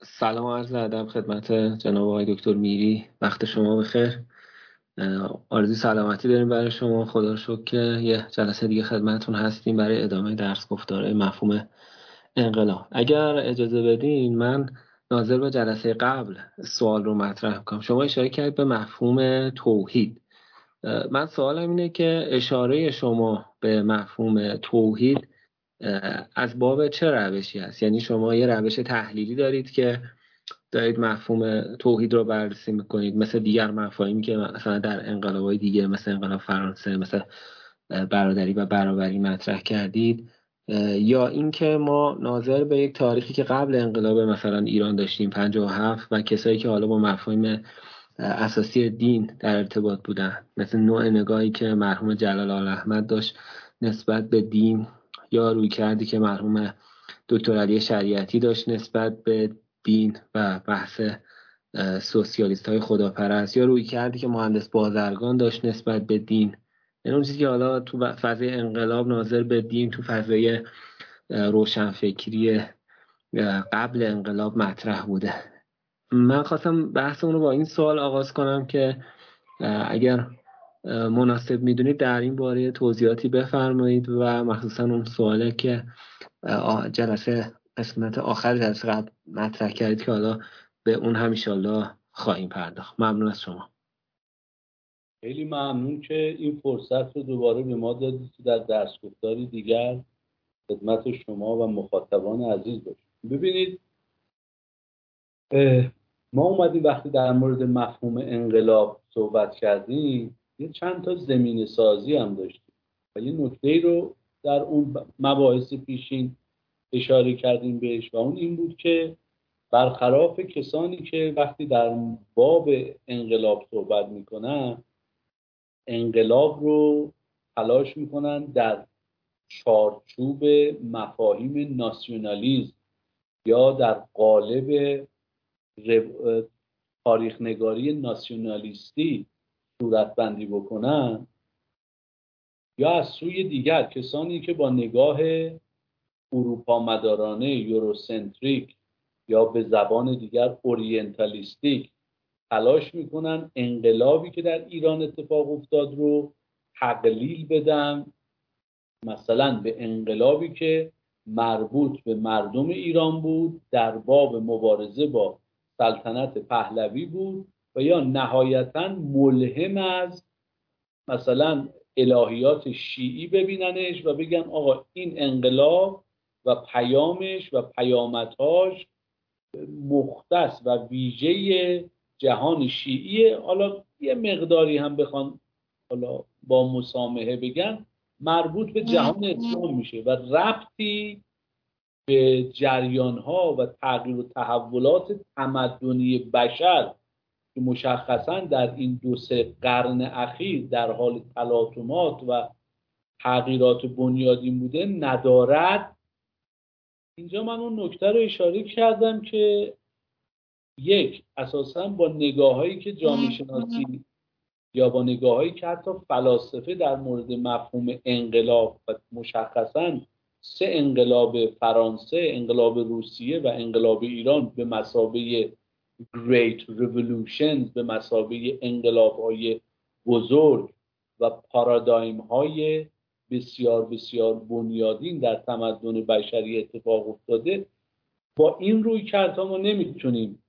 سلام و عرض ادب خدمت جناب آقای دکتر میری. وقت شما بخیر. آرزوی سلامتی داریم برای شما. خدا رو شکر که یه جلسه دیگه خدمتتون هستیم برای ادامه درس گفتار مفهوم انقلاب. اگر اجازه بدین من ناظر به جلسه قبل سوال رو مطرح کنم. شما اشاره کردید به مفهوم توحید. من سوالم اینه که اشاره شما به مفهوم توحید از باب چه روشی هست؟ یعنی شما یه روش تحلیلی دارید که دارید مفهوم توحید رو بررسی میکنید، مثل دیگر مفاهیمی که مثلا در انقلاب‌های دیگه مثل انقلاب فرانسه، مثل برادری و برابری مطرح کردید، یا اینکه ما ناظر به یک تاریخی که قبل انقلاب مثلا ایران داشتیم 57 و کسایی که حالا با مفاهیم اساسی دین در ارتباط بودن، مثل نوع نگاهی که مرحوم جلال احمد داشت نسبت به دین، یا روی کردی که مرحوم دکتر علی شریعتی داشت نسبت به دین و بحث سوسیالیست های خداپرست، یا روی کردی که مهندس بازرگان داشت نسبت به دین. یعنی اون چیزی که حالا تو فضای انقلاب ناظر به دین تو فضای روشنفکری قبل انقلاب مطرح بوده. من خواستم بحث اون رو با این سوال آغاز کنم که اگر مناسب میدونید در این باره توضیحاتی بفرمایید، و مخصوصا اون سواله که جلسه قسمت آخر جلسه قبل مطرح کردید که حالا به اون هم انشالله خواهیم پرداخت. ممنون از شما. خیلی ممنون که این فرصت رو دوباره به ما دادید که در درس گفتاری دیگر خدمت شما و مخاطبان عزیز باشیم. ببینید، ما اومدیم وقتی در مورد مفهوم انقلاب صحبت کردیم یه چند تا زمینه سازی هم داشتیم و یه نکته رو در اون مباحث پیشین اشاره کردیم بهش، و اون این بود که برخلاف کسانی که وقتی در باب انقلاب صحبت میکنن، انقلاب رو تلاش میکنن در چارچوب مفاهیم ناسیونالیسم یا در قالب تاریخ نگاری ناسیونالیستی صورت بندی بکنن، یا از سوی دیگر کسانی که با نگاه اروپا مدارانه، یوروسنتریک یا به زبان دیگر اورینتالیستیک تلاش میکنن انقلابی که در ایران اتفاق افتاد رو تقلیل بدن، مثلا به انقلابی که مربوط به مردم ایران بود در باب مبارزه با سلطنت پهلوی بود، و یا نهایتاً ملهم از مثلا الهیات شیعی ببیننش و بگن آقا این انقلاب و پیامش و پیامدهاش مختص و ویژه جهان شیعیه. حالا یه مقداری هم بخوان حالا با مسامحه بگن مربوط به جهان اسلام میشه و ربطی به جریانها و تغییر و تحولات تمدنی بشر که مشخصا در این 2-3 قرن اخیر در حال تلاطمات و تغییرات بنیادین بوده ندارد. اینجا من اون نکته رو اشاره کردم که یک، اساساً با نگاه‌هایی که جامعه شناسی یا با نگاه‌هایی که حتی فلاسفه در مورد مفهوم انقلاب و مشخصاً 3 انقلاب فرانسه، انقلاب روسیه و انقلاب ایران به مثابه Great Revolutions، به مثابه انقلاب‌های بزرگ و پارادایم‌های بسیار بسیار بنیادین در تمدن بشری اتفاق افتاده، با این رویکردها ما نمیتونیم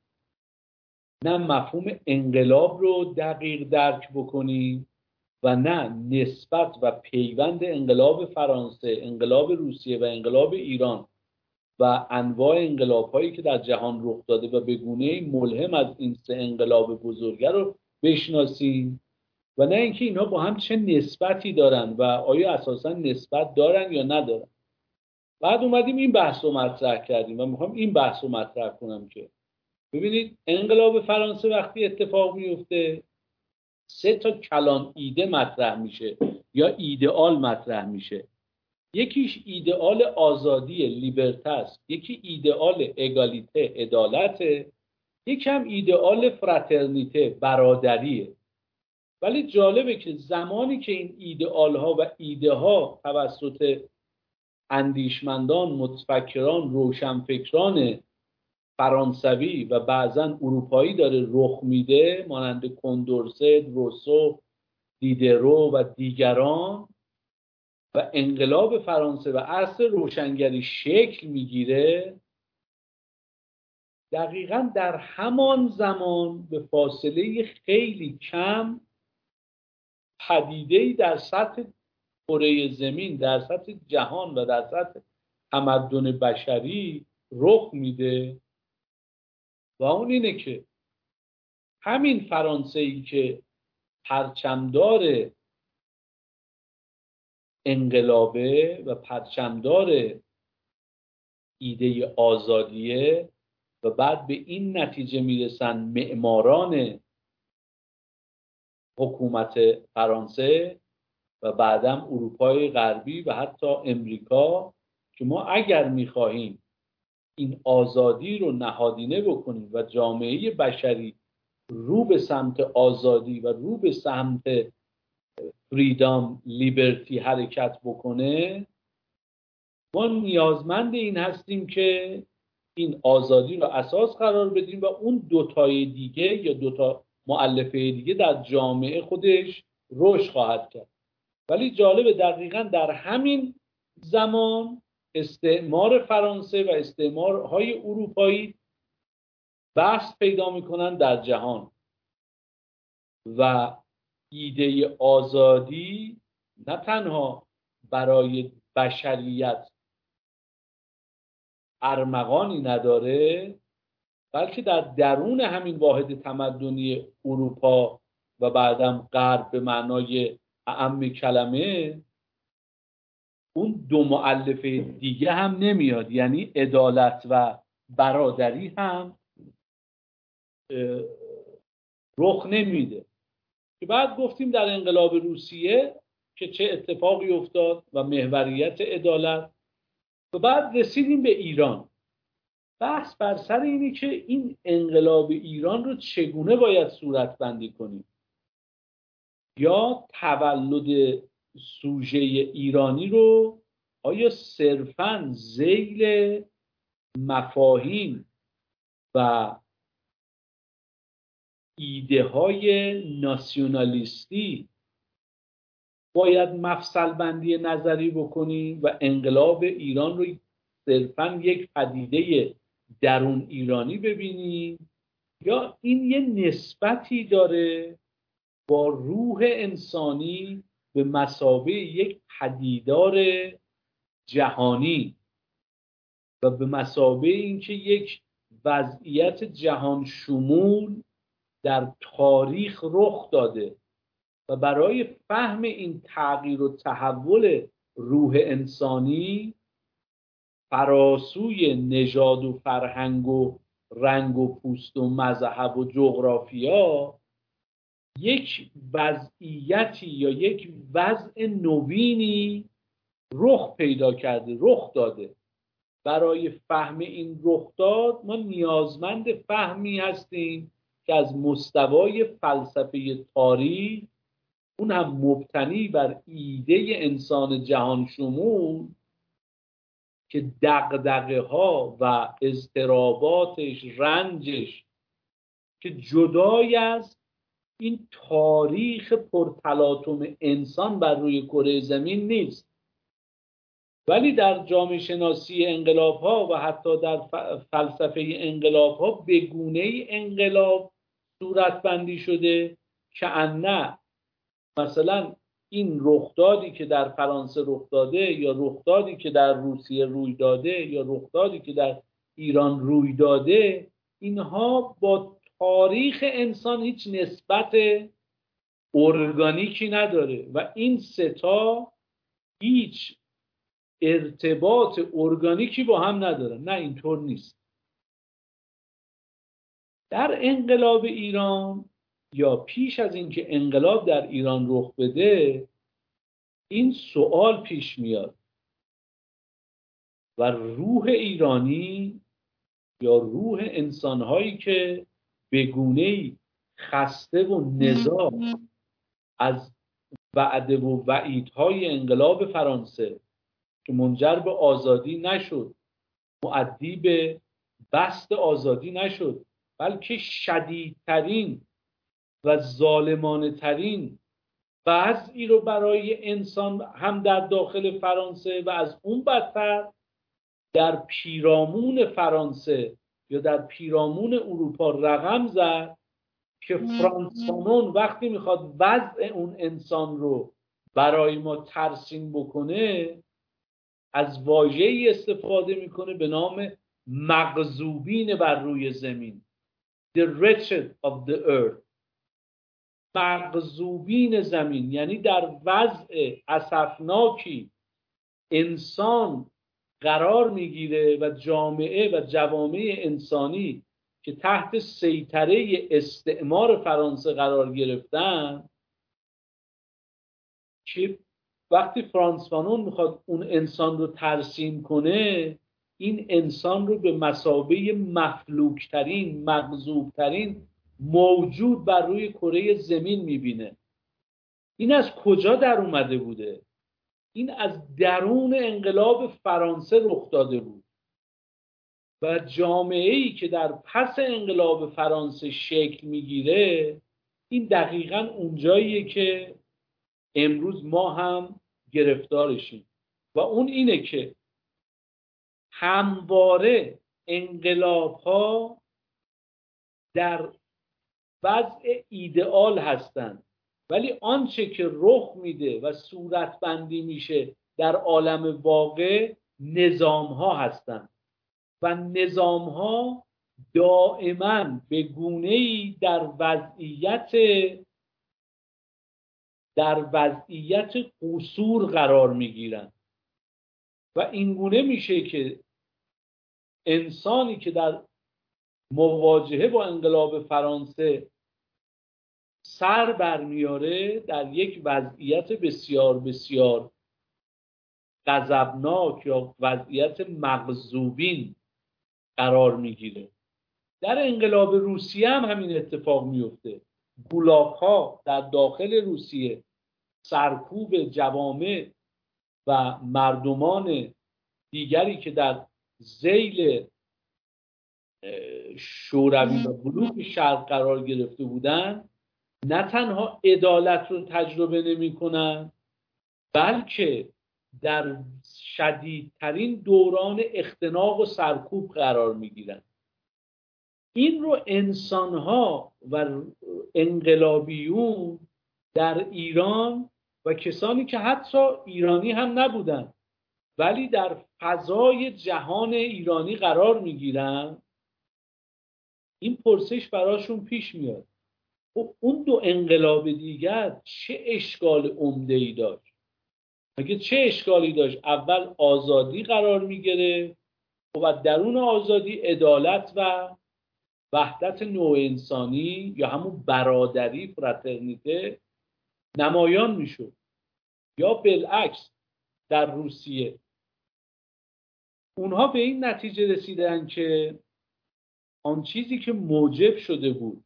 نه مفهوم انقلاب رو دقیق درک بکنیم و نه نسبت و پیوند انقلاب فرانسه، انقلاب روسیه و انقلاب ایران و انواع انقلاب‌هایی که در جهان رخ داده و به گونه‌ای ملهم از این 3 انقلاب بزرگه رو بشناسیم، و نه اینکه اینها با هم چه نسبتی دارن و آیا اساساً نسبت دارن یا ندارن. بعد اومدیم این بحث رو مطرح کردیم و میخوام این بحث رو مطرح کنم که ببینید، انقلاب فرانسه وقتی اتفاق میفته 3 تا کلان ایده مطرح میشه یا ایدئال مطرح میشه. یکیش ایدئال آزادی لیبرتاست، یکی ایدئال اگالیته عدالته، یکم ایدئال فراترنیته برادریه. ولی جالبه که زمانی که این ایدئال ها و ایده ها توسط اندیشمندان، متفکران، روشنفکران فرانسوی و بعضا اروپایی داره رخ میده، مانند کندورست، روسو، دیدرو و دیگران، و انقلاب فرانسه و عصر روشنگری شکل میگیره، دقیقاً در همان زمان به فاصله خیلی کم پدیده‌ای در سطح کره زمین، در سطح جهان و در سطح تمدن بشری رخ میده و اون اینه که همین فرانسه‌ای که پرچمدار انقلابه و پرچمدار ایده آزادیه و بعد به این نتیجه میرسن معماران حکومت فرانسه و بعدم اروپای غربی و حتی امریکا که ما اگر میخواهیم این آزادی رو نهادینه بکنیم و جامعه بشری رو به سمت آزادی و رو به سمت فریدام، لیبرتی حرکت بکنه، ما نیازمند این هستیم که این آزادی رو اساس قرار بدیم و اون دوتای دیگه یا دوتا مؤلفه دیگه در جامعه خودش رشد خواهد کرد. ولی جالبه دقیقاً در همین زمان استعمار فرانسه و استعمارهای اروپایی بحث پیدا میکنن در جهان و ایده آزادی نه تنها برای بشریت ارمغانی نداره، بلکه در درون همین واحد تمدنی اروپا و بعدم غرب به معنای اعم کلمه اون دو مؤلفه دیگه هم نمیاد، یعنی عدالت و برادری هم رخ نمیده. که بعد گفتیم در انقلاب روسیه که چه اتفاقی افتاد و محوریت عدالت، و بعد رسیدیم به ایران. بحث بر سر اینه که این انقلاب ایران رو چگونه باید صورتبندی کنیم، یا تولد سوژه ایرانی رو آیا صرفاً ذیل مفاهیم و ایده های ناسیونالیستی باید مفصل بندی نظری بکنیم و انقلاب ایران رو صرفاً یک پدیده درون ایرانی ببینیم، یا این یه نسبتی داره با روح انسانی به مثابه یک پدیدار جهانی و به مثابه اینکه یک وضعیت جهان شمول در تاریخ رخ داده و برای فهم این تغییر و تحول روح انسانی فراسوی نژاد و فرهنگ و رنگ و پوست و مذهب و جغرافیا یک وضعیتی یا یک وضع نوینی رخ پیدا کرده، رخ داده. برای فهم این رخداد ما نیازمند فهمی هستیم که از مستوای فلسفه تاریخ، اون هم مبتنی بر ایده انسان جهان شمول که دغدغه ها و اضطراباتش، رنجش که جدای از این تاریخ پرتلاطم انسان بر روی کره زمین نیست، ولی در جامعه شناسی انقلاب ها و حتی در فلسفه انقلاب ها به گونه انقلاب صورت بندی شده که نه مثلا این رخدادی که در فرانسه رخ داده یا رخدادی که در روسیه روی داده یا رخدادی که در ایران روی داده، اینها با تاریخ انسان هیچ نسبت ارگانیکی نداره و این ستا هیچ ارتباط ارگانیکی با هم ندارن. نه، اینطور نیست. در انقلاب ایران یا پیش از اینکه انقلاب در ایران رخ بده، این سوال پیش میاد و روح ایرانی یا روح انسانهایی که به گونه‌ای خسته و نزاع از وعده و وعیدهای انقلاب فرانسه که منجر به آزادی نشد، مؤدی به بسط آزادی نشد، بلکه شدیدترین و ظالمانه ترین وضعی رو برای انسان هم در داخل فرانسه و از اون بدتر در پیرامون فرانسه یا در پیرامون اروپا رقم زد که فرانس فانون وقتی میخواد وضع اون انسان رو برای ما ترسیم بکنه از واژه‌ای استفاده میکنه به نام مغضوبین بر روی زمین، the wretched of the earth. مغضوبین زمین یعنی در وضع اسفناکی انسان قرار میگیره و جامعه و جوامع انسانی که تحت سیطره استعمار فرانسه قرار گرفتن، که وقتی فرانس فانون میخواد اون انسان رو ترسیم کنه این انسان رو به مثابه مفلوکترین مغضوبترین موجود بر روی کره زمین میبینه. این از کجا در اومده بوده؟ این از درون انقلاب فرانسه رخ داده بود و جامعه‌ای که در پس انقلاب فرانسه شکل میگیره این دقیقاً اونجاییه که امروز ما هم گرفتارشیم و اون اینه که همواره انقلاب‌ها در وضع ایدئال هستند، ولی آنچه که رخ میده و صورتبندی میشه در عالم واقع نظام‌ها هستند و نظام‌ها دائما به گونه‌ای در وضعیت قصور قرار میگیرند و این گونه میشه که انسانی که در مواجهه با انقلاب فرانسه سر برمیاره در یک وضعیت بسیار بسیار غضبناک یا وضعیت مغضوبین قرار میگیره. در انقلاب روسیه هم همین اتفاق میفته. گولاگ‌ها در داخل روسیه سرکوب جوامع و مردمان دیگری که در ذیل شوروی و بلوک شرق قرار گرفته بودند نه تنها عدالت رو تجربه نمی‌کنند بلکه در شدیدترین دوران اختناق و سرکوب قرار می‌گیرند. این رو انسان‌ها و انقلابیون در ایران و کسانی که حتی ایرانی هم نبودند ولی در فضای جهان ایرانی قرار می‌گیرند، این پرسش براشون پیش میاد اون دو انقلاب دیگر چه اشکال عمده‌ای داشت؟ مگه چه اشکالی داشت؟ اول آزادی قرار می‌گیره و درون آزادی عدالت و وحدت نوع انسانی یا همون برادری فراترنیته نمایان میشد. یا بالعکس در روسیه اونها به این نتیجه رسیدن که آن چیزی که موجب شده بود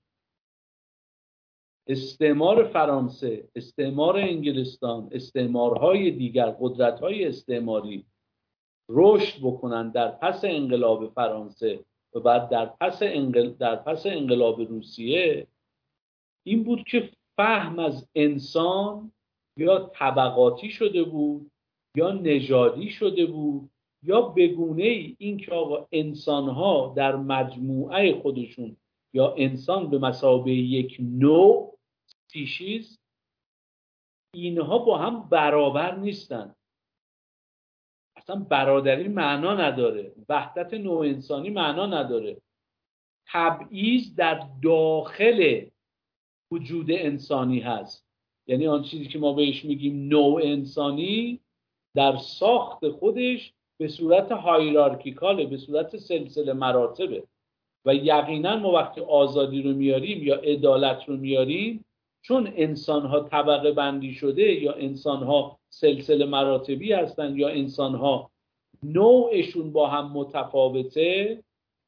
استعمار فرانسه، استعمار انگلستان، استعمارهای دیگر، قدرت‌های استعماری رشد بکنن در پس انقلاب فرانسه و بعد در پس انقلاب روسیه، این بود که فهم از انسان یا طبقاتی شده بود یا نژادی شده بود یا بگونه‌ای این که آقا انسان‌ها در مجموعه خودشون یا انسان به مثابه یک نوع سپیشیز اینها با هم برابر نیستن. اصلا برادری معنا نداره، وحدت نوع انسانی معنا نداره. تبعیض در داخل وجود انسانی هست، یعنی آن چیزی که ما بهش میگیم نوع انسانی در ساخت خودش به صورت هایرارکیکاله، به صورت سلسله مراتبه و یقینا ما وقتی آزادی رو میاریم یا عدالت رو میاریم چون انسان‌ها طبقه بندی شده یا انسان‌ها سلسله مراتبی هستن یا انسان‌ها نوعشون با هم متفاوته،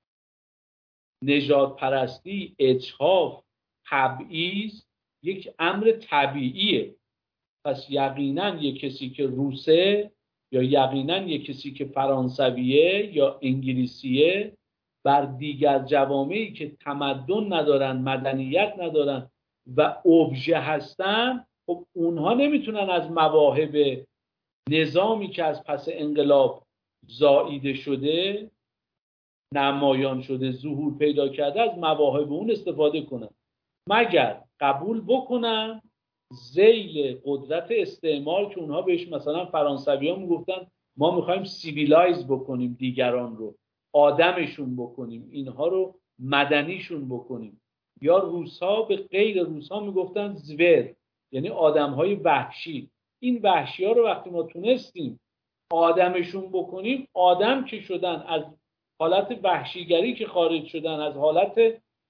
نژاد پرستی، اجحاف، تبعیض یک امر طبیعیه. پس یقینا یک کسی که روسه یا یقینا یک کسی که فرانسویه یا انگلیسیه بر دیگر جوامعی که تمدن ندارن، مدنیت ندارن و ابژه هستن، خب اونها نمیتونن از مواهب نظامی که از پس انقلاب زاییده شده، نمایان شده، ظهور پیدا کرده، از مواهب اون استفاده کنن، مگر قبول بکنن ذیل قدرت استعمار که اونها بهش مثلا فرانسوی ها میگفتن ما میخوایم سیویلایز بکنیم دیگران رو، آدمشون بکنیم، اینها رو مدنیشون بکنیم. یا روس‌ها به غیر روس‌ها میگفتن زور، یعنی آدم‌های وحشی. این وحشی ها رو وقتی ما تونستیم آدمشون بکنیم، آدم که شدن، از حالت وحشیگری که خارج شدن، از حالت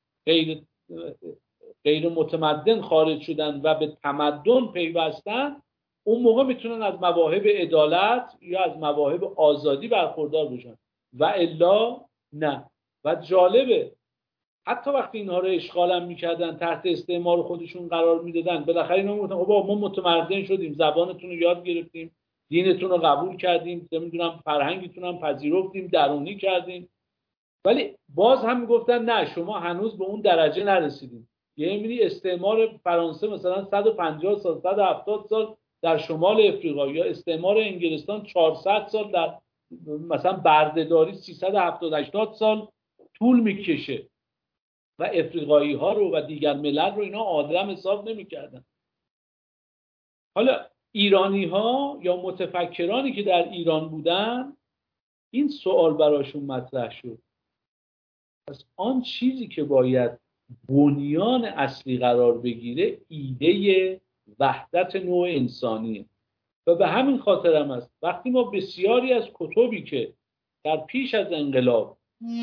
غیر متمدن خارج شدن و به تمدن پیوستن، اون موقع میتونن از مواهب عدالت یا از مواهب آزادی برخوردار بشن و الا نه. و جالبه حتی وقتی اینها رو اشغال هم میکردن، تحت استعمار خودشون قرار میدادن، بالاخره اینا میگفتن خب ما متمدن شدیم، زبانتون رو یاد گرفتیم، دینتون رو قبول کردیم، نمیدونم فرهنگتون هم پذیرفتیم، درونی کردیم، ولی باز هم میگفتن نه، شما هنوز به اون درجه نرسیدیم. یعنی استعمار فرانسه مثلا 150 سال 170 سال در شمال افریقا، یا استعمار انگلستان 400 سال، در مثلا بردهداری 370 80 سال طول میکشه و افریقایی ها رو و دیگر ملل رو اینا آدم حساب نمیکردن. حالا ایرانی ها یا متفکرانی که در ایران بودن، این سوال براشون مطرح شد، پس آن چیزی که باید بنیان اصلی قرار بگیره ایده وحدت نوع انسانیه. و به همین خاطر هم است وقتی ما بسیاری از کتبی که در پیش از انقلاب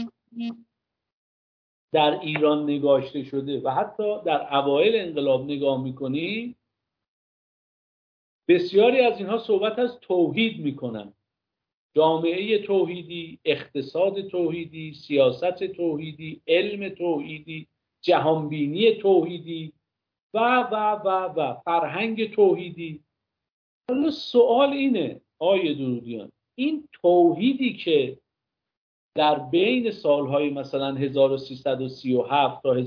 در ایران نگاشته شده و حتی در اوایل انقلاب نگاه میکنیم، بسیاری از اینها صحبت از توحید میکنن، جامعه توحیدی، اقتصاد توحیدی، سیاست توحیدی، علم توحیدی، جهانبینی توحیدی و فرهنگ توحیدی. حالا سوال اینه آیه درودیان، این توحیدی که در بین سالهای مثلا 1337 تا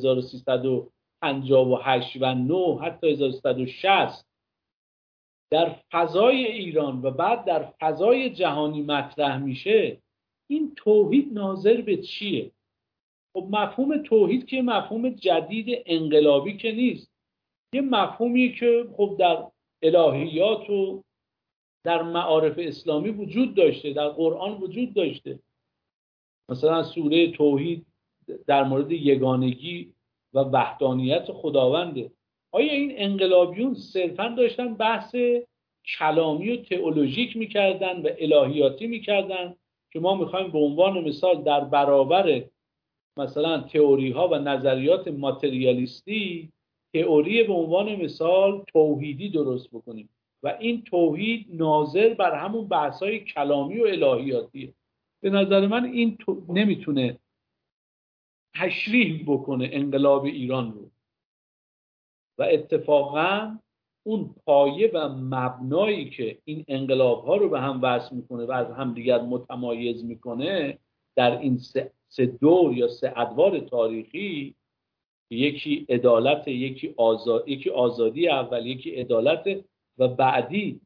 1358 و 9 حتی 1360 در فضای ایران و بعد در فضای جهانی مطرح میشه، این توحید ناظر به چیه؟ خب مفهوم توحید که مفهوم جدید انقلابی که نیست، یه مفهومی که خب در الهیات و در معارف اسلامی وجود داشته، در قرآن وجود داشته. مثلا سوره توحید در مورد یگانگی و وحدانیت خداونده. آیا این انقلابیون صرفاً داشتن بحث کلامی و تئولوژیک میکردن و الهیاتی میکردن که ما میخوایم به عنوان مثال در برابر مثلا تئوری ها و نظریات ماتریالیستی تئوری به عنوان مثال توحیدی درست بکنیم و این توحید ناظر بر همون بحث های کلامی و الهیاتیه؟ به نظر من این نمیتونه تشریح بکنه انقلاب ایران رو. و اتفاقا اون پایه و مبنایی که این انقلاب ها رو به هم وصل میکنه و از هم دیگر متمایز میکنه در این سه دور یا سه ادوار تاریخی، یکی عدالت، یکی آزادی اول، یکی عدالت و بعدی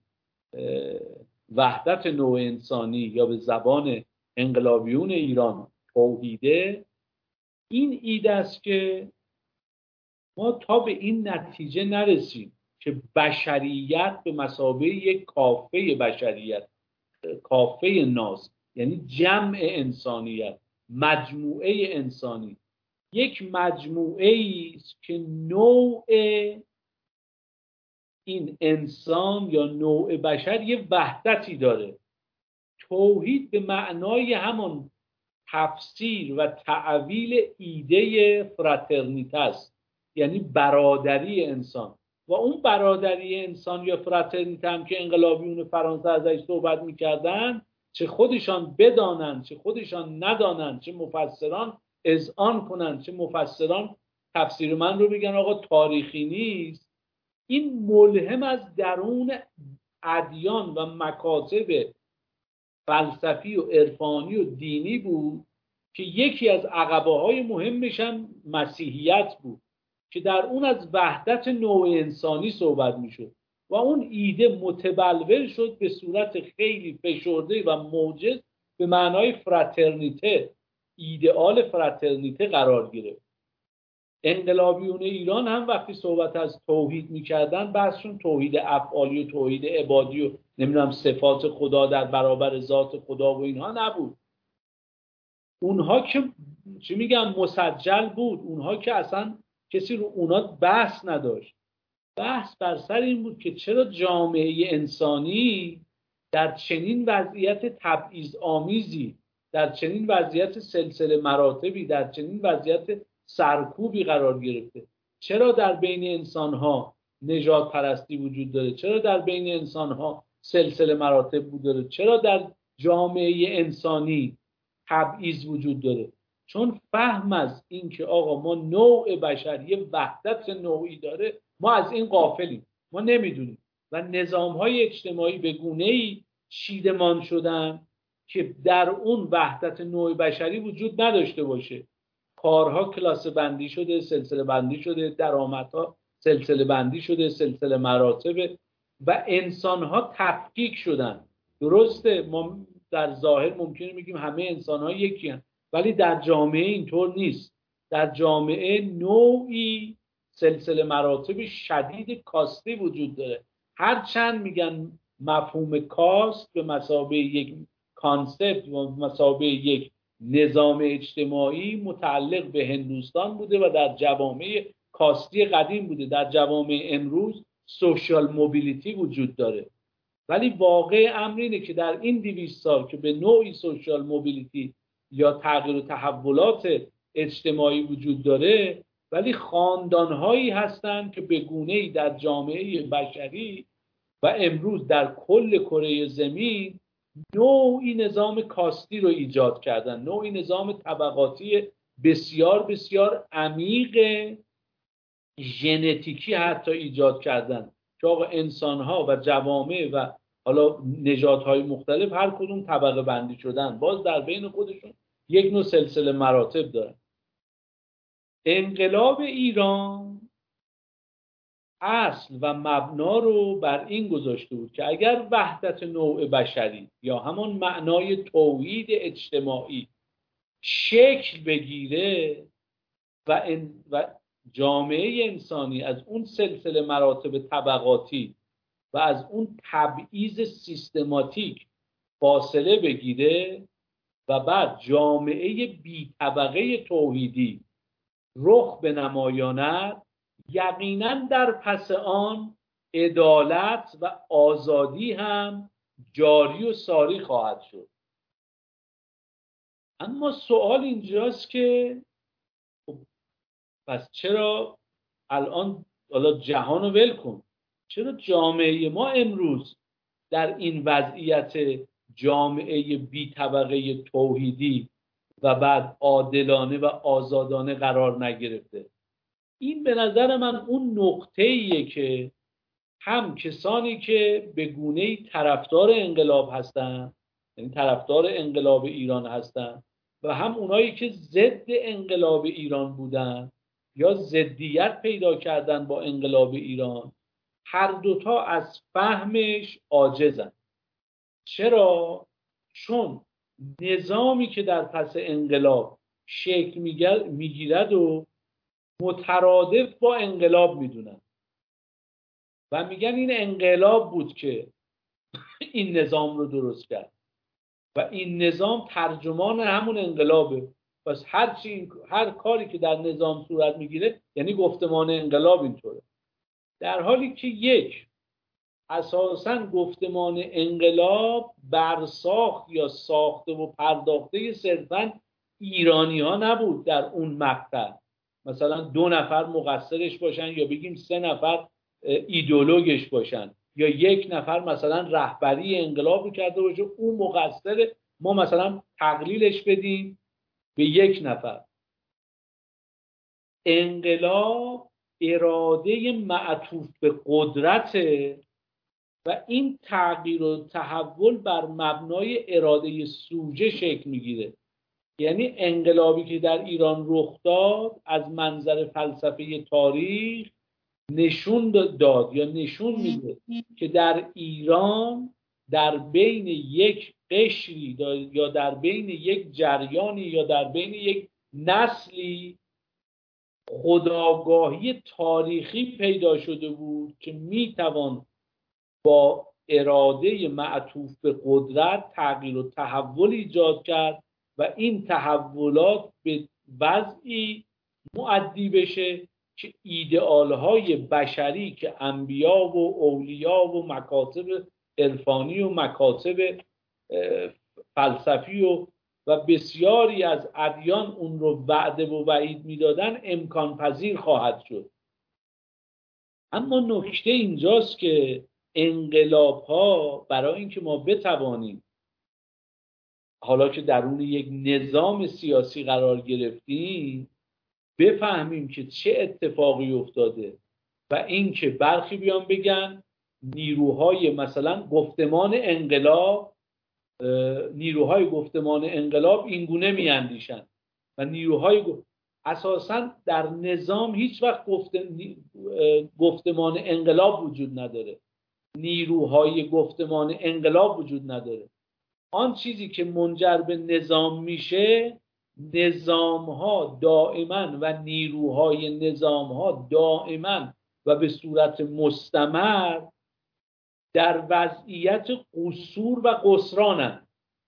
وحدت نوع انسانی یا به زبان انقلابیون ایران توحیده. این ایده است که ما تا به این نتیجه نرسیم که بشریت به مثابه یک کافه بشریت، کافه ناس، یعنی جمع انسانیت، مجموعه انسانی، یک مجموعه است که نوع این انسان یا نوع بشر یه وحدتی داره. توحید به معنای همان تفسیر و تعویل ایده فراترنیته است، یعنی برادری انسان. و اون برادری انسان یا فراترنیته هم که انقلابیون فرانسه ازش صحبت میکردن، چه خودشان بدانند چه خودشان ندانند، چه مفسران اذعان کنند چه مفسران تفسیر من رو بگن آقا تاریخی نیست، این ملهم از درون ادیان و مکاتب فلسفی و عرفانی و دینی بود که یکی از عقبه‌های مهمش هم مسیحیت بود که در اون از وحدت نوع انسانی صحبت میشد و اون ایده متبلور شد به صورت خیلی فشرده و موجز به معنای فراترنیته، ایدئال فراترنیته قرار گرفت. انقلابیون ایران هم وقتی صحبت از توحید میکردن بحثشون توحید افعالی و توحید عبادی و نمیدونم صفات خدا در برابر ذات خدا و اینها نبود. اونها که چی میگم مسجل بود، اونها که اصلا کسی رو اونا بحث نداشت. بحث بر سر این بود که چرا جامعه انسانی در چنین وضعیت تبعیض آمیزی، در چنین وضعیت سلسله مراتبی، در چنین وضعیت سرکوبی قرار گرفته. چرا در بین انسانها نژاد پرستی وجود داره؟ چرا در بین انسانها سلسله مراتب وجود داره؟ چرا در جامعه انسانی تبعیض وجود داره؟ چون فهم از این که آقا ما نوع بشری وحدت نوعی داره، ما از این غافلیم، ما نمیدونیم و نظام‌های اجتماعی به گونه‌ای چیدمان شدن که در اون وحدت نوع بشری وجود نداشته باشه. کارها کلاس بندی شده، سلسله بندی شده، درآمدها سلسله بندی شده، سلسله مراتب و انسان‌ها تفکیک شدن. درسته ما در ظاهر ممکنه بگیم همه انسان‌ها یکی هستند، ولی در جامعه اینطور نیست. در جامعه نوعی سلسله مراتب شدید کاستی وجود داره. هرچند میگن مفهوم کاست به مثابه یک کانسپت و مثابه یک نظام اجتماعی متعلق به هندوستان بوده و در جوامع کاستی قدیم بوده. در جوامع امروز سوشال موبیلیتی وجود داره، ولی واقع امر اینه که در این 200 سال که به نوعی سوشال موبیلیتی یا تغییر و تحولات اجتماعی وجود داره، ولی خاندان‌هایی هستند که به گونه‌ای در جامعه بشری و امروز در کل کره زمین نوعی نظام کاستی رو ایجاد کردن، نوعی نظام طبقاتی بسیار بسیار عمیق ژنتیکی حتی ایجاد کردن که آقا انسان‌ها و جوامع و حالا نژادهای مختلف هر کدوم طبقه بندی شدن، باز در بین خودشون یک نوع سلسله مراتب دارن. انقلاب ایران اصل و مبنا رو بر این گذاشته بود که اگر وحدت نوع بشری یا همان معنای توحید اجتماعی شکل بگیره و جامعه انسانی از اون سلسله مراتب طبقاتی و از اون تبعیض سیستماتیک فاصله بگیره و بعد جامعه بی طبقه توحیدی رخ بنمایاند، یقینا در پس آن عدالت و آزادی هم جاری و ساری خواهد شد. اما سوال اینجاست که پس چرا الان حالا جهان رو ول کن، چرا جامعه ما امروز در این وضعیت جامعه بی طبقه توحیدی و بعد عادلانه و آزادانه قرار نگرفته؟ این به نظر من اون نقطه‌ایه که هم کسانی که به گونه‌ای طرفدار انقلاب هستن، یعنی طرفدار انقلاب ایران هستن، و هم اونایی که ضد انقلاب ایران بودن یا ضدیت پیدا کردن با انقلاب ایران، هر دوتا از فهمش عاجزن. چرا؟ چون نظامی که در پس انقلاب شکل میگیرد و مترادف با انقلاب میدونن و میگن این انقلاب بود که این نظام رو درست کرد و این نظام ترجمان همون انقلابه. پس هر کاری که در نظام صورت میگیره یعنی گفتمان انقلاب اینطوره، در حالی که اساساً گفتمان انقلاب برساخت یا ساخته و پرداخته صرفاً ایرانی ها نبود. در اون مقطع مثلا 2 نفر مقصرش باشن یا بگیم 3 نفر ایدئولوگش باشن یا 1 نفر مثلا رهبری انقلاب رو کرده باشه اون مقصره، ما مثلا تقلیلش بدیم به 1 نفر. انقلاب اراده معطوف به قدرت و این تغییر و تحول بر مبنای اراده سوژه شکل میگیره یعنی انقلابی که در ایران رخ داد از منظر فلسفه تاریخ نشون داد یا نشون میده که در ایران در بین یک قشری یا در بین یک جریانی یا در بین یک نسلی خودآگاهی تاریخی پیدا شده بود که میتوان با اراده معطوف به قدرت تغییر و تحول ایجاد کرد و این تحولات به وضعی مؤدی بشه که ایدئالهای بشری که انبیا و اولیا و مکاتب عرفانی و مکاتب فلسفی و بسیاری از ادیان اون رو وعده و وعید میدادن امکان پذیر خواهد شد. اما نکته اینجاست که انقلاب ها برای اینکه ما بتوانیم حالا که درون یک نظام سیاسی قرار گرفتیم بفهمیم که چه اتفاقی افتاده و اینکه برخی بیان بگن نیروهای مثلا گفتمان انقلاب اینگونه میاندیشن و اساساً در نظام هیچ وقت گفتمان انقلاب وجود نداره، نیروهای گفتمان انقلاب وجود نداره. آن چیزی که منجر به نظام میشه، نظام‌ها دائما و نیروهای نظام‌ها دائما و به صورت مستمر در وضعیت قصور و قصرانند.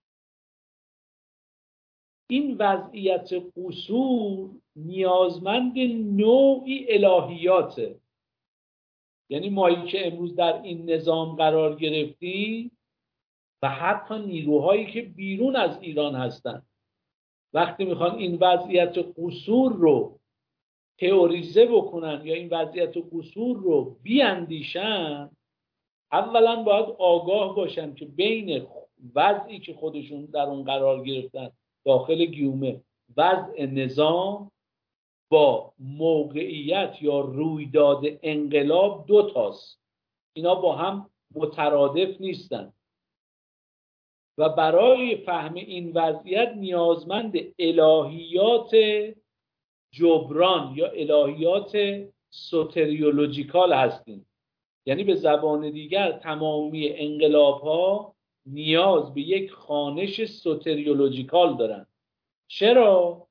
این وضعیت قصور نیازمند نوعی الهیاته. یعنی مایی که امروز در این نظام قرار گرفتیم و حتی نیروهایی که بیرون از ایران هستن وقتی میخوان این وضعیت قصور رو تئوریزه بکنن یا این وضعیت قصور رو بیاندیشن، اولا باید آگاه باشن که بین وضعی که خودشون در اون قرار گرفتن داخل گیومه وضع نظام با موقعیت یا رویداد انقلاب دو تاست. اینا با هم مترادف نیستن و برای فهم این وضعیت نیازمند الهیات جبران یا الهیات سوتریولوژیکال هستیم. یعنی به زبان دیگر تمامی انقلاب ها نیاز به یک خوانش سوتریولوژیکال دارن. چرا؟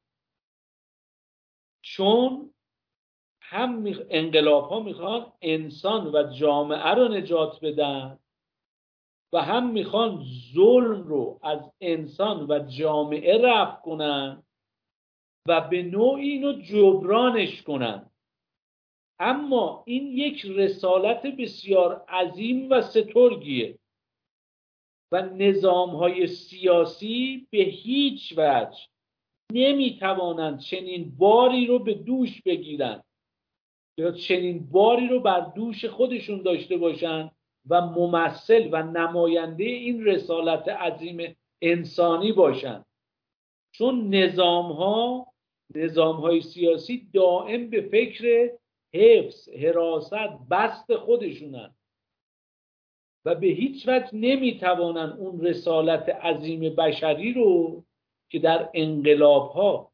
چون هم انقلاب ها میخوان انسان و جامعه رو نجات بدن و هم میخوان ظلم رو از انسان و جامعه رفع کنن و به نوعی اینو جبرانش کنن. اما این یک رسالت بسیار عظیم و سترگیه و نظام‌های سیاسی به هیچ وجه نمیتوانند چنین باری رو به دوش بگیرن یا چنین باری رو بر دوش خودشون داشته باشن و ممثل و نماینده این رسالت عظیم انسانی باشن. چون نظام‌های سیاسی دائم به فکر حفظ، حراست، بست خودشونن و به هیچ وجه نمیتوانن اون رسالت عظیم بشری رو که در انقلاب‌ها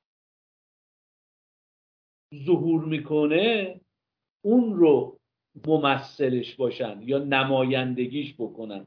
ظهور میکنه اون رو ممثلش باشن یا نمایندگیش بکنن.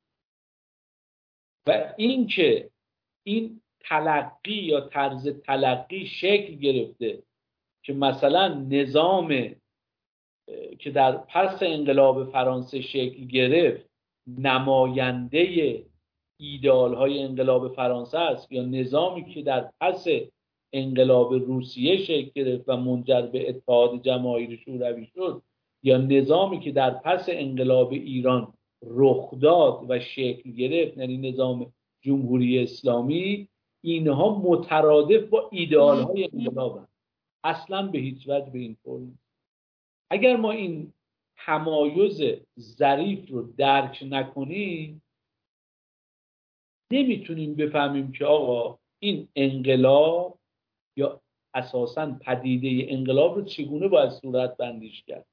و اینکه این تلقی یا طرز تلقی شکل گرفته که مثلا نظام که در پس انقلاب فرانسه شکل گرفت نماینده ایدئال‌های انقلاب فرانسه است یا نظامی که در پس انقلاب روسیه شکل گرفت و منجر به اتحاد جماهیر شوروی شد یا نظامی که در پس انقلاب ایران رخ داد و شکل گرفت یعنی نظام جمهوری اسلامی، اینها مترادف با ایدئال‌های انقلاب هست. اصلا به هیچ وجه به این طور نیست. اگر ما این تمایز ظریف رو درک نکنیم نمیتونیم بفهمیم که آقا این انقلاب یا اساساً پدیده انقلاب رو چگونه باید صورت بندیش کرد.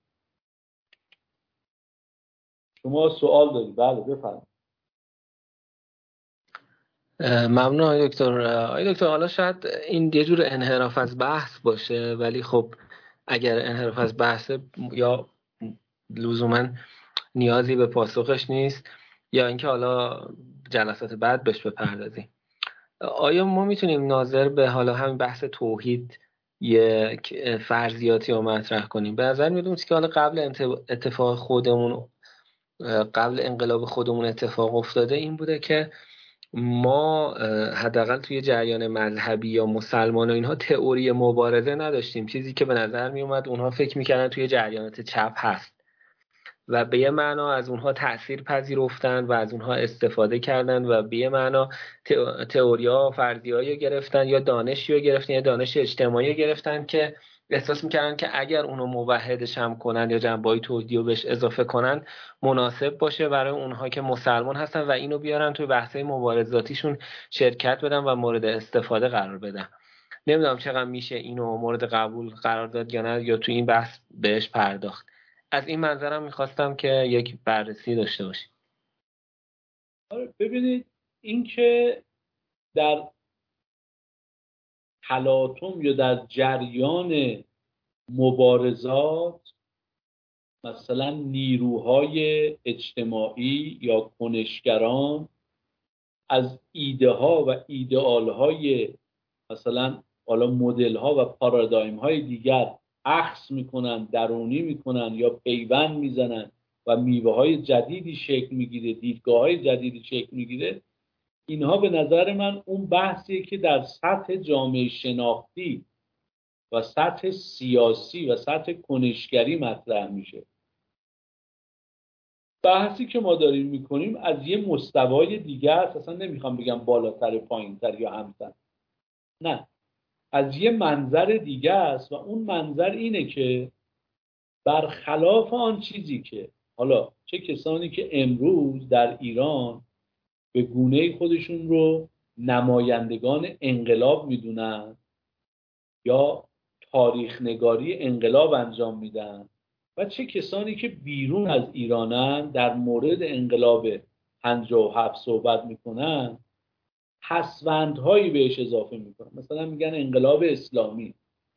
شما سوال دارید؟ بله بفرمایید. ممنون آقای دکتر. آقای دکتر، حالا شاید این یه جور انحراف از بحث باشه، ولی خب اگر انحراف از بحثه یا لزوما نیازی به پاسخش نیست یا اینکه حالا جلسات بعد بهش بپردازیم. آیا ما میتونیم ناظر به حالا همین بحث توحید یک فرضیاتی رو مطرح کنیم؟ به نظر میاد که حالا اتفاق خودمون، قبل انقلاب خودمون اتفاق افتاده این بوده که ما حداقل توی جریان مذهبی یا مسلمان و اینها تئوری مبارزه نداشتیم، چیزی که به نظر می اومد اونها فکر میکردن توی جریانات چپ هست و به یه معنا از اونها تأثیر پذیرفتن و از اونها استفاده کردن و به یه معنا تئوریا فرضیه‌ای گرفتن یا دانشی رو گرفتن یا دانش اجتماعی گرفتن که احساس میکردن که اگر اونو موحدش هم کنن یا جنبه‌های توحیدی رو بهش اضافه کنن مناسب باشه برای اونها که مسلمان هستن و اینو بیارن توی بحث‌های مبارزاتیشون شرکت بدن و مورد استفاده قرار بدن. نمیدونم چقدر میشه اینو مورد قبول قرار داد یا نه، یا توی این بحث بهش پرداخت. از این منظرم میخواستم که یک بررسی داشته باشیم. ببینید، این که در تلاطم یا در جریان مبارزات مثلا نیروهای اجتماعی یا کنشگران از ایده ها و ایدئال های مثلا حالا مدل ها و پارادایم های دیگر اخذ میکنن، درونی میکنن یا پیوند میزنن و میوه های جدیدی شکل میگیره، دیدگاه های جدیدی شکل میگیره. اینها به نظر من اون بحثیه که در سطح جامعه شناختی و سطح سیاسی و سطح کنشگری مطرح میشه. بحثی که ما داریم میکنیم از یه مستوای دیگه است، اصلا نمیخوام بگم بالاتر، پایینتر یا همسن، نه، از یه منظر دیگه است و اون منظر اینه که برخلاف آن چیزی که حالا چه کسانی که امروز در ایران به گونه خودشون رو نمایندگان انقلاب میدونن یا تاریخ نگاری انقلاب انجام میدن و چه کسانی که بیرون از ایرانن در مورد انقلاب 57 صحبت میکنن، پسوندهایی بهش اضافه میکنن. مثلا میگن انقلاب اسلامی،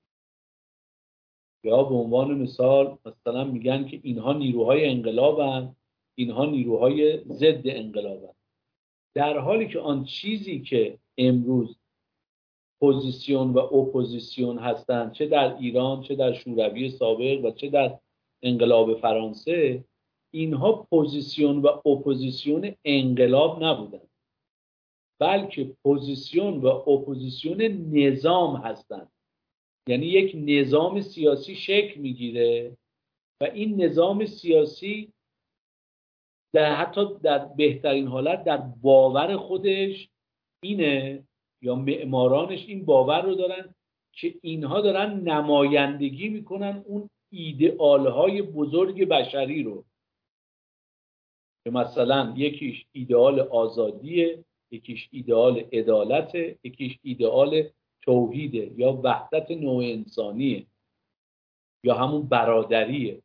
یا به عنوان مثال مثلا میگن که اینها نیروهای انقلابن، اینها نیروهای ضد انقلابن، در حالی که آن چیزی که امروز پوزیسیون و اپوزیسیون هستند، چه در ایران، چه در شوروی سابق و چه در انقلاب فرانسه، اینها پوزیسیون و اپوزیسیون انقلاب نبودند، بلکه پوزیسیون و اپوزیسیون نظام هستند. یعنی یک نظام سیاسی شکل میگیره و این نظام سیاسی حتی در بهترین حالت در باور خودش اینه، یا معمارانش این باور رو دارن که اینها دارن نمایندگی میکنن اون ایدئالهای بزرگ بشری رو، که مثلا یکیش ایدئال آزادیه، یکیش ایدئال عدالته، یکیش ایدئال توحیده یا وحدت نوع انسانیه یا همون برادریه.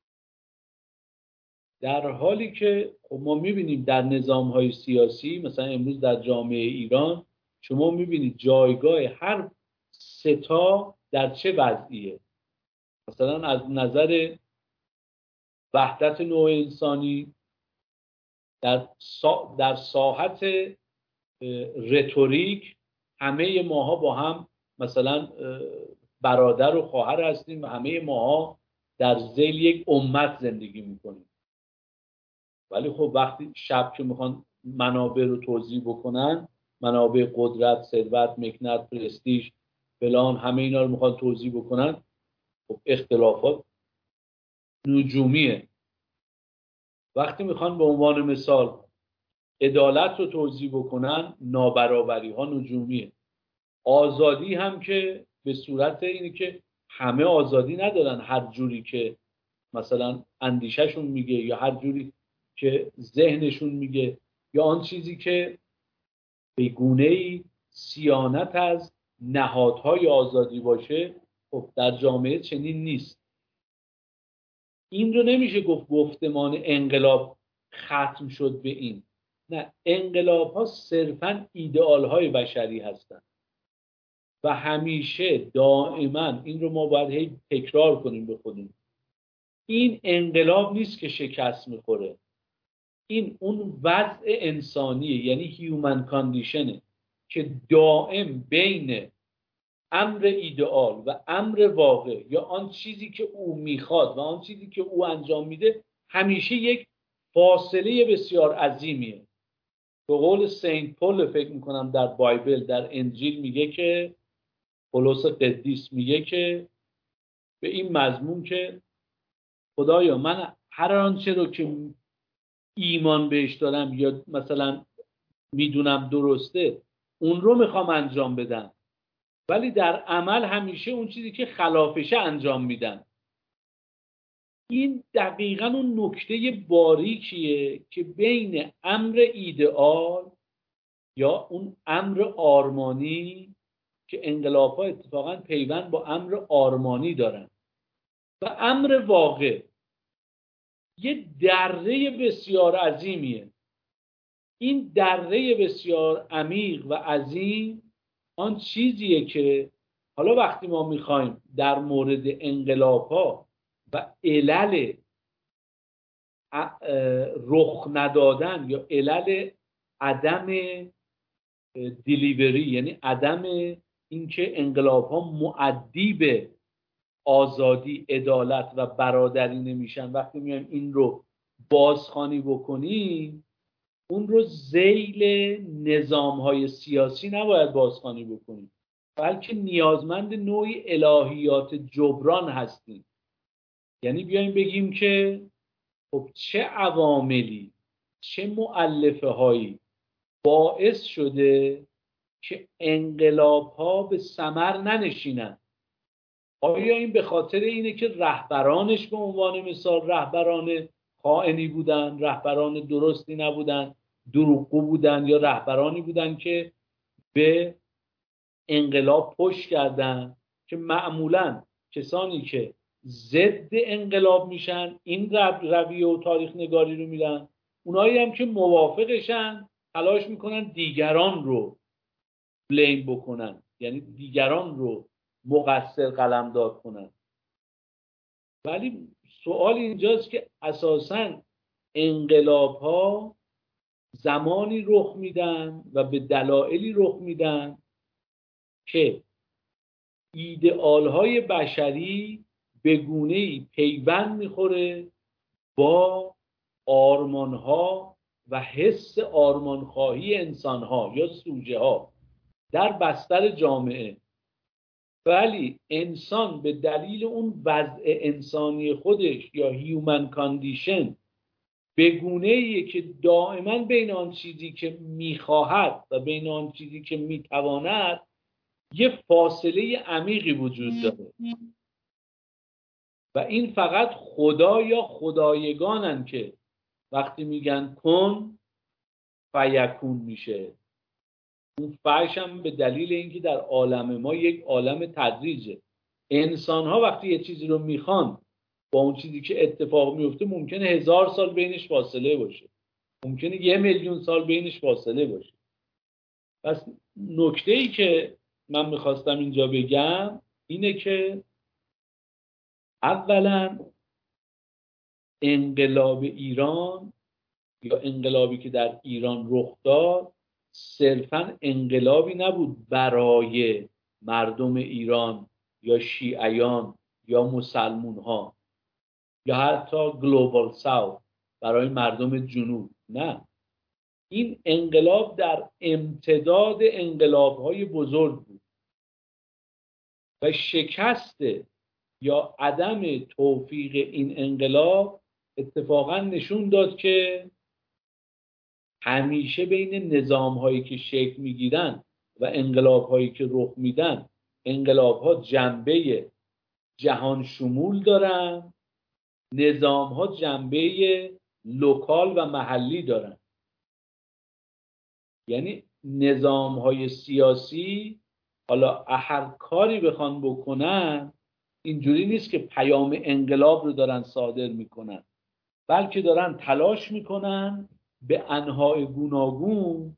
در حالی که خب ما میبینیم در نظام‌های سیاسی، مثلا امروز در جامعه ایران شما میبینید جایگاه هر ستا در چه وضعیه. مثلا از نظر وحدت نوع انسانی در ساحت رتوریک همه ماها با هم مثلا برادر و خواهر هستیم و همه ماها در ذیل یک امت زندگی میکنیم. ولی خب وقتی شب که میخوان منابع رو توزیع بکنن، منابع قدرت، ثروت، مکنت، پرستیژ، فلان، همه اینا رو میخوان توزیع بکنن، خب اختلافات نجومیه. وقتی میخوان به عنوان مثال عدالت رو توزیع بکنن، نابرابری ها نجومیه. آزادی هم که به صورت اینه که همه آزادی ندارن هر جوری که مثلا اندیشهشون میگه یا هر جوری که ذهنشون میگه یا آن چیزی که به گونه‌ای صیانت از نهادهای آزادی باشه، خب در جامعه چنین نیست. این رو نمیشه گفت گفتمان انقلاب ختم شد به این، نه، انقلاب ها صرفاً ایدئال های بشری هستند و همیشه دائما این رو ما باید هی تکرار کنیم به خودمون. این انقلاب نیست که شکست میخوره، این اون وضع انسانیه، یعنی هیومن کاندیشنه که دائم بین امر ایدئال و امر واقع یا آن چیزی که او میخواد و آن چیزی که او انجام میده همیشه یک فاصله بسیار عظیمیه. به قول سنت پول فکر میکنم در بایبل، در انجیل میگه که، پولس قدیس میگه که به این مضمون که خدایا من هر آنچه رو که ایمان بهش دارم یا مثلا میدونم درسته اون رو میخوام انجام بدم، ولی در عمل همیشه اون چیزی که خلافشه انجام میدم. این دقیقاً اون نکته باریکیه که بین امر ایدئال یا اون امر آرمانی که انقلاب‌ها اتفاقاً پیوند با امر آرمانی دارن و امر واقع، یه دره بسیار عظیمیه. این دره بسیار عمیق و عظیم آن چیزیه که حالا وقتی ما میخوایم در مورد انقلاب‌ها و علل رخ ندادن یا علل عدم دیلیوری، یعنی عدم اینکه انقلاب‌ها مؤدی به آزادی، عدالت و برادری نمیشن، وقتی میایم این رو بازخوانی بکنیم، اون رو ذیل نظام‌های سیاسی نباید بازخوانی بکنیم، بلکه نیازمند نوعی الهیات جبران هستیم. یعنی بیایم بگیم که خب چه عواملی، چه مؤلفه هایی باعث شده که انقلاب ها به ثمر ننشینن؟ آیا این به خاطر اینه که رهبرانش به عنوان مثال رهبران خائنی بودن، رهبران درستی نبودن، دروغگو بودن، یا رهبرانی بودن که به انقلاب پشت کردن که معمولاً کسانی که ضد انقلاب میشن این رویه و تاریخ نگاری رو میدن، اونایی هم که موافقشن تلاش میکنن دیگران رو بلیم بکنن، یعنی دیگران رو مقصر قلمداد کنن. ولی سوال اینجاست که اساساً انقلاب ها زمانی رخ میدن و به دلایلی رخ میدن که ایدئال های بشری به گونه‌ای پیوند میخوره با آرمان ها و حس آرمانخواهی انسان ها یا سوژه ها در بستر جامعه. ولی انسان به دلیل اون وضع انسانی خودش یا هیومن کاندیشن به گونه‌ایه که دائما بین آن چیزی که میخواهد و بین آن چیزی که میتواند یه فاصله عمیقی وجود داره و این فقط خدا یا خدایگانن که وقتی میگن کن فیکون میشه. اون فیش هم به دلیل اینکه در عالم ما یک عالم تدریجه. انسان ها وقتی یه چیزی رو میخوان با اون چیزی که اتفاق میفته ممکنه 1000 سال بینش فاصله باشه، ممکنه 1,000,000 سال بینش فاصله باشه. پس نکته‌ای که من میخواستم اینجا بگم اینه که اولا انقلاب ایران یا انقلابی که در ایران رخ داد صرفاً انقلابی نبود برای مردم ایران یا شیعیان یا مسلمون ها یا حتی گلوبال ساوت، برای مردم جنوب. نه، این انقلاب در امتداد انقلاب‌های بزرگ بود و شکست یا عدم توفیق این انقلاب اتفاقا نشون داد که همیشه بین نظام‌هایی که شکل می‌گیرن و انقلاب‌هایی که رخ میدن، انقلاب‌ها جنبه جهان شمول دارن، نظام‌ها جنبه لوکال و محلی دارن. یعنی نظام‌های سیاسی حالا هر کاری بخوان بکنن اینجوری نیست که پیام انقلاب رو دارن صادر میکنن، بلکه دارن تلاش میکنن به انواع گوناگون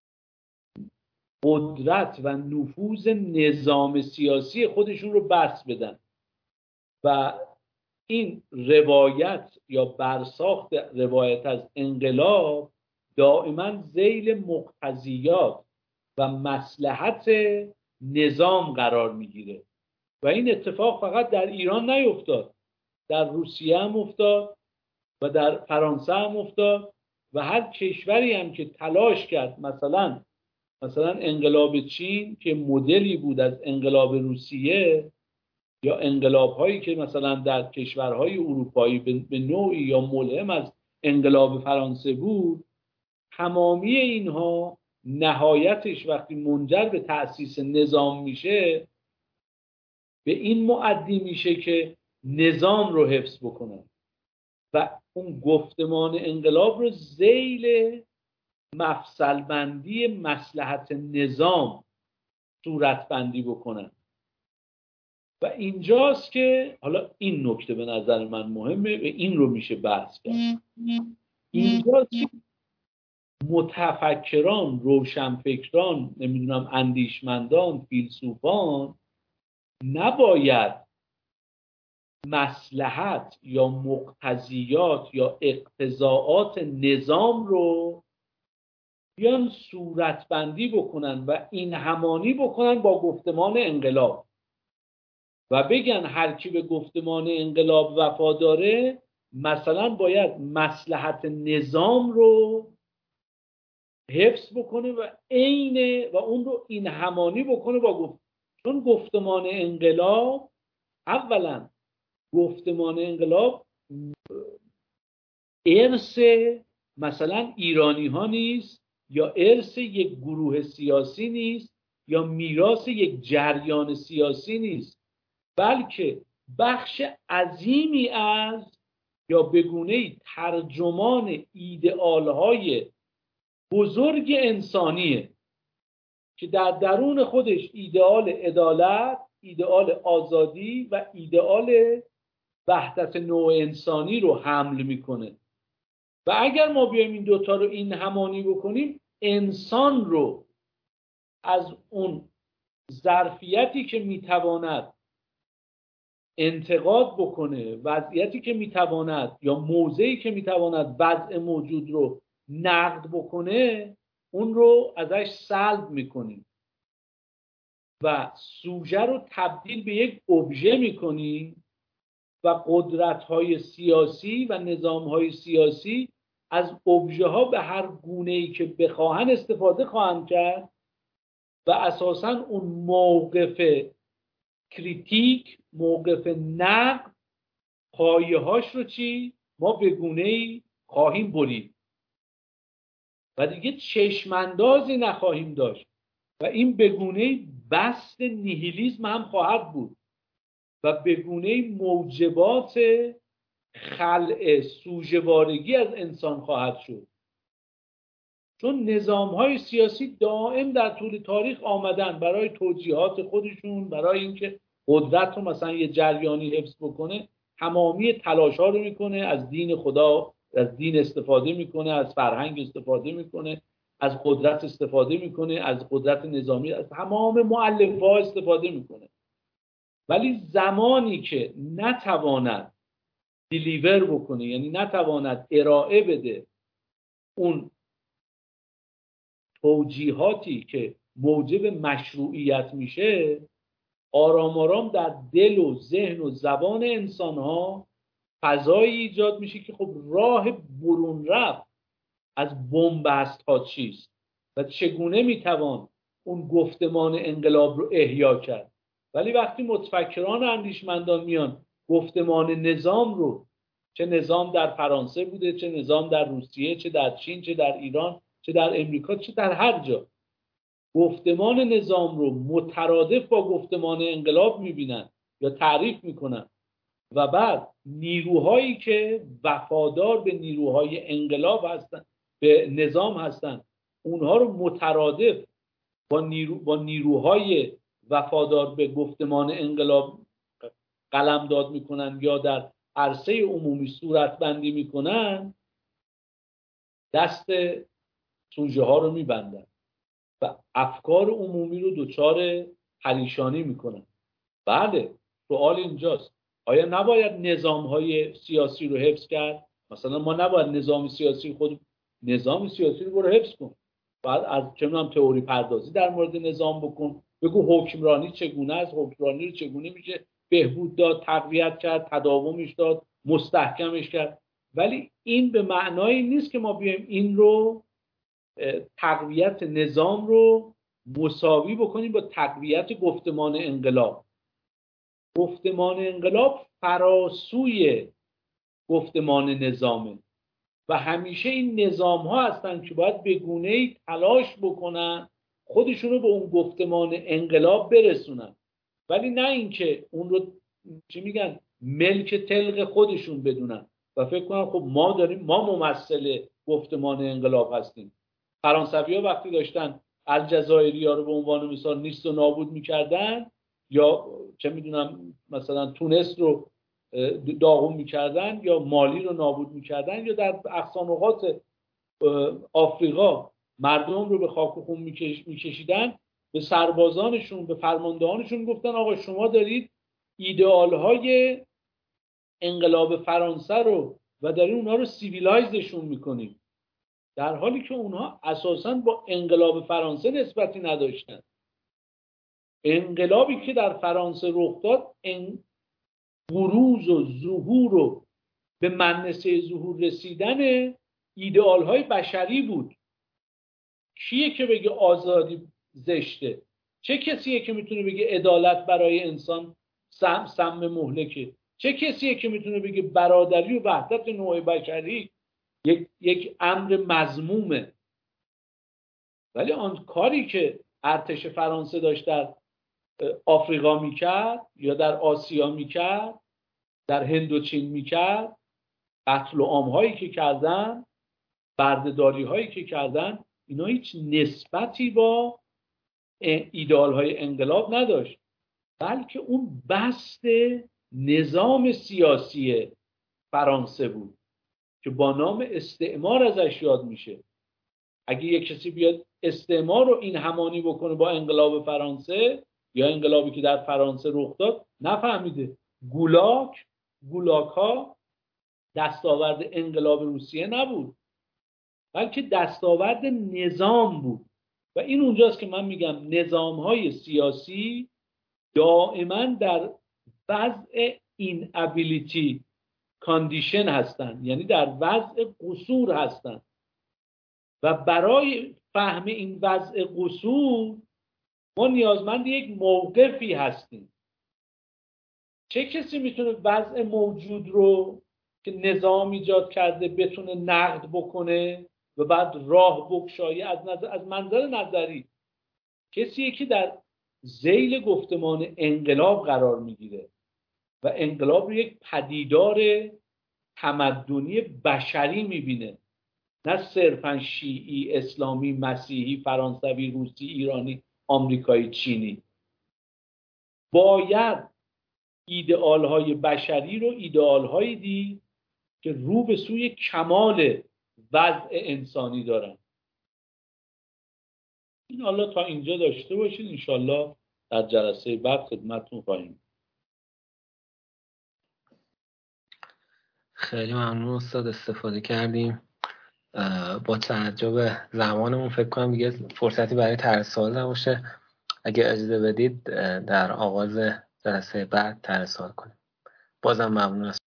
قدرت و نفوذ نظام سیاسی خودشون رو بس بدن و این روایت یا برساخت روایت از انقلاب دائما ذیل مقتضیات و مصلحت نظام قرار میگیره و این اتفاق فقط در ایران نیفتاد، در روسیه هم افتاد و در فرانسه هم افتاد و هر کشوری هم که تلاش کرد مثلا انقلاب چین که مدلی بود از انقلاب روسیه یا انقلاب هایی که مثلا در کشورهای اروپایی به نوعی یا ملهم از انقلاب فرانسه بود، تمامی اینها نهایتش وقتی منجر به تأسیس نظام میشه به این مؤدی میشه که نظام رو حفظ بکنن و اون گفتمان انقلاب رو ذیل مفصل بندی مصلحت نظام صورت بندی بکنن و اینجاست که حالا این نکته به نظر من مهمه و این رو میشه بحث کرد. اینجاست که متفکران، روشنفکران، نمیدونم اندیشمندان، فیلسوفان نباید مصلحت یا مقتضیات یا اقتضاعات نظام رو بیان صورتبندی بکنن و این همانی بکنن با گفتمان انقلاب و بگن هر کی به گفتمان انقلاب وفاداره مثلا باید مصلحت نظام رو حفظ بکنه و اون رو این همانی بکنه با چون گفتمان انقلاب اولا گفتمان انقلاب ارث مثلا ایرانی ها نیست یا ارث یک گروه سیاسی نیست یا میراث یک جریان سیاسی نیست، بلکه بخش عظیمی از یا به گونه‌ای ترجمان ایدئال‌های بزرگ انسانیه که در درون خودش ایدئال عدالت، ایدئال آزادی و ایدئال وحدت نوع انسانی رو حمل میکنه و اگر ما بیایم این دوتا رو این همانی بکنیم انسان رو از اون ظرفیتی که میتواند انتقاد بکنه، وضعیتی که میتواند یا موضعی که میتواند وضع موجود رو نقد بکنه اون رو ازش سلب میکنیم و سوژه رو تبدیل به یک ابژه میکنیم و قدرت‌های سیاسی و نظام‌های سیاسی از ابژه ها به هر گونه‌ای که بخواهن استفاده خواهند کرد و اساساً اون موقف کریتیک، موقف نقد، پایه‌هاش رو ما به گونه‌ای خواهیم برید و دیگه چشماندازی نخواهیم داشت و این به گونه‌ای بست نیهیلیسم هم خواهد بود و به گونه‌ای موجبات خلع سوژه‌وارگی از انسان خواهد شد، چون نظام‌های سیاسی دائم در طول تاریخ آمدن برای توجیهات خودشون، برای اینکه قدرت رو مثلا یه جریانی حفظ بکنه تمامی تلاش‌ها رو میکنه، از دین خدا از دین استفاده میکنه، از فرهنگ استفاده میکنه، از قدرت استفاده میکنه، از قدرت نظامی، از تمام مؤلفه‌ها استفاده میکنه، ولی زمانی که نتواند دیلیور بکنه، یعنی نتواند ارائه بده اون توجیهاتی که موجب مشروعیت میشه، آرام آرام در دل و ذهن و زبان انسان‌ها فضایی ایجاد میشه که خب راه برون رفت از بن‌بست ها چیست و چگونه میتوان اون گفتمان انقلاب رو احیا کرد. ولی وقتی متفکران اندیشمندان میان گفتمان نظام رو، چه نظام در فرانسه بوده، چه نظام در روسیه، چه در چین، چه در ایران، چه در امریکا، چه در هر جا، گفتمان نظام رو مترادف با گفتمان انقلاب میبینن یا تعریف میکنن و بعد نیروهایی که وفادار به نیروهای انقلاب هستن، به نظام هستن، اونها رو مترادف با نیروهای وفادار به گفتمان انقلاب قلمداد میکنن یا در عرصه عمومی صورت بندی میکنن، دست سوژه ها رو میبندن و افکار عمومی رو دچار پریشانی میکنن. بله، سوال اینجاست آیا نباید نظام های سیاسی رو حفظ کرد؟ مثلا ما نباید نظام سیاسی رو برو حفظ کن، بعد از چه میدونم تئوری پردازی در مورد نظام بکن، بگو حکمرانی چگونه است، حکمرانی رو چگونه میشه بهبود داد، تقویت کرد، تداومش داد، مستحکمش کرد. ولی این به معنایی نیست که ما بیایم این رو تقویت نظام رو مساوی بکنیم با تقویت گفتمان انقلاب. گفتمان انقلاب فراسوی گفتمان نظامه و همیشه این نظام ها هستن که باید به گونه‌ای تلاش بکنن خودشون رو به اون گفتمان انقلاب برسونن، ولی نه اینکه اون رو چی میگن ملک تلق خودشون بدونن و فکر کنن خب ما ممثل گفتمان انقلاب هستیم. فرانسوی‌ها وقتی داشتن الجزایری‌ها رو به عنوان مثال نیست و نابود میکردن، یا چه میدونم مثلا تونس رو داغون میکردن یا مالی رو نابود میکردن یا در اقصانقاط آفریقا مردم رو به خاک و خون میکشیدن، به سربازانشون به فرماندهانشون گفتن آقا شما دارید ایدئالهای انقلاب فرانسه رو و دارید اونها رو سیویلایزشون میکنید، در حالی که اونها اساساً با انقلاب فرانسه نسبتی نداشتن. انقلابی که در فرانسه رخ داد بروز و ظهور و به منصه ظهور رسیدن ایدئال های بشری بود. کیه که بگه آزادی زشته؟ چه کسیه که میتونه بگه عدالت برای انسان سم مهلکه؟ چه کسیه که میتونه بگه برادری و وحدت نوع بشری یک امر مذمومه؟ ولی آن کاری که ارتش فرانسه داشت در آفریقا میکرد یا در آسیا میکرد، در هند و چین میکرد، قتل و عام‌هایی که کردن، بردهداری‌هایی که کردن، اینا هیچ نسبتی با ایدئال‌های انقلاب نداشت، بلکه اون بست نظام سیاسی فرانسه بود که با نام استعمار ازش یاد میشه. اگه یک کسی بیاد استعمار رو این همانی بکنه با انقلاب فرانسه یا انقلابی که در فرانسه رخ داد، نفهمیده. گولاک ها دستاورد انقلاب روسیه نبود، بلکه دستاورد نظام بود. و این اونجاست که من میگم نظام‌های سیاسی دائما در وضع inability condition هستن، یعنی در وضع قصور هستن و برای فهم این وضع قصور ما نیازمند یک موقفی هستیم. چه کسی میتونه وضع موجود رو که نظام ایجاد کرده بتونه نقد بکنه و بعد راه بگشایه از منظر نظری؟ کسیه که در ذیل گفتمان انقلاب قرار میگیره و انقلاب رو یک پدیدار تمدنی بشری میبینه، نه صرفا شیعی، اسلامی، مسیحی، فرانسوی، روسی، ایرانی، آمریکایی، چینی. باید ایدئال‌های بشری رو ایدئال‌هایی دید که رو به سوی کمال وضع انسانی دارن. این حالا تا اینجا داشته باشید، انشالله در جلسه بعد خدمتتون خواهیم. خیلی ممنون استاد، استفاده کردیم. با توجه به زمانمون فکر کنم دیگه فرصتی برای طرح سوال نباشه. اگه اجازه بدید در آغاز جلسه بعد طرح سوال کنیم. بازم ممنون.